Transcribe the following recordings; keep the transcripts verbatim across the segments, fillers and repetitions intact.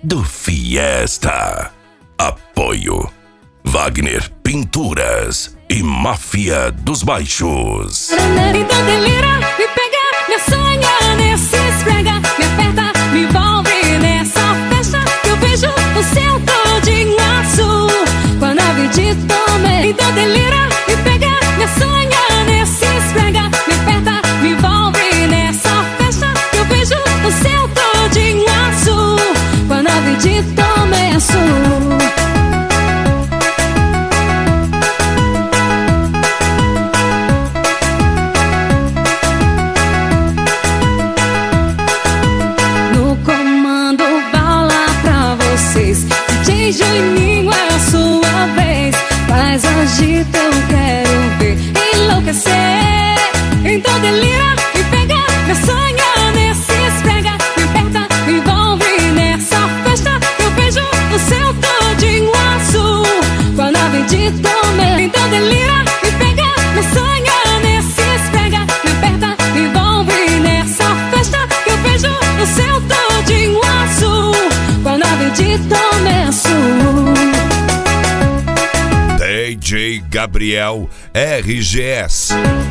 do Fiesta. Apoio Wagner Pinturas e Máfia dos Baixos. Então delira, me pega, me sonha, nesse esfrega, me aperta, me envolve nessa festa que eu vejo o céu todinho azul. Quando a vida tome, então delira, me pega, me sonha, nesse esfrega, me aperta, me envolve nessa festa que eu vejo o céu todinho azul. Quando a vida tome azul. Juninho, é a sua vez. Faz agita, eu quero ver enlouquecer. Então delira, me pega, me sonha, nesse esfrega, me aperta, me envolve nessa festa. Eu vejo o céu todinho azul. Quando a vida tome, então delira, me pega, me sonha, nesse esfrega, me aperta, me envolve nessa festa. Eu vejo o céu todinho azul. Quando a vida tome azul. D J Gabriel R G S.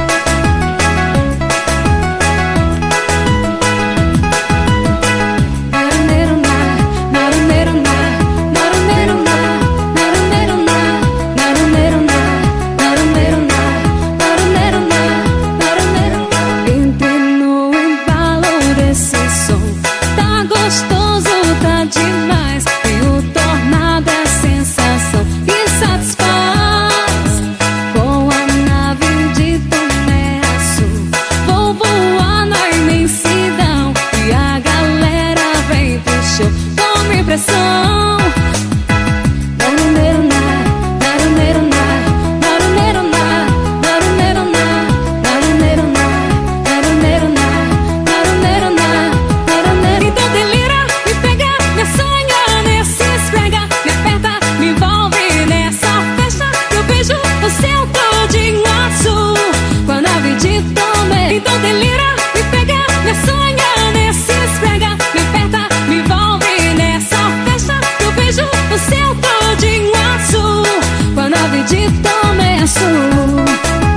Entre no embalo desse som, tá gostoso, tá demais. E o tornado é sensação que satisfaz. Com a nave de Tomé Azul, vou voar na imensidão. E a galera vem pro show com impressão. Então delira, me pega, me sonha, nesse esfrega, me aperta, me envolve nessa festa. Eu vejo o céu todinho azul. Quando a vida tome, então delira, me pega, me sonha, nesse esfrega, me aperta, me envolve nessa festa. Eu vejo o céu todinho azul. Quando a vida tome azul.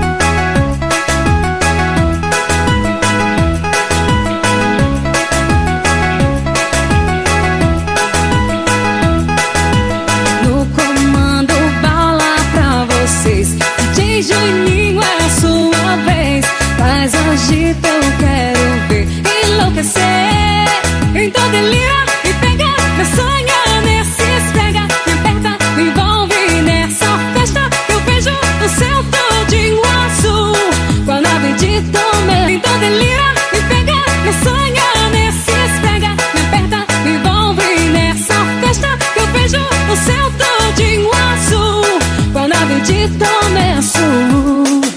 D J Juninho, é a sua vez. Faz agita, eu quero ver enlouquecer. Então delira, me pega, me sonha, nesse esfrega, me aperta, me envolve nessa festa. Eu vejo o céu todinho azul. Quando a vida tome, então delira, me pega, me sonha, nesse esfrega, me aperta, me envolve nessa festa. Eu vejo o céu todinho azul. Quando a vida tome azul.